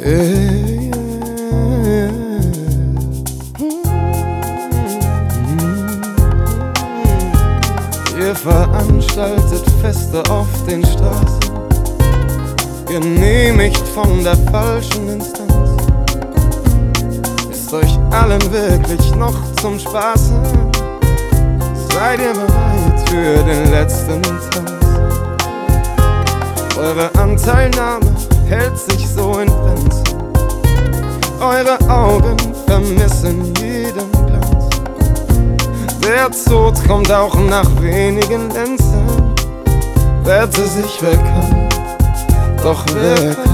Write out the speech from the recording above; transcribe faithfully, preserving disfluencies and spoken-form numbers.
Hey, yeah. Ihr veranstaltet Feste auf den Straßen, genehmigt von der falschen Instanz. Ist euch allen wirklich noch zum Spaßen? Seid ihr bereit für den letzten Tanz? Eure Anteilnahme hält sich so in Grenzen. Eure Augen vermissen jeden Glanz. Der Tod kommt auch nach wenigen Lenzen. Wehrte sich wer kann, doch wer kann.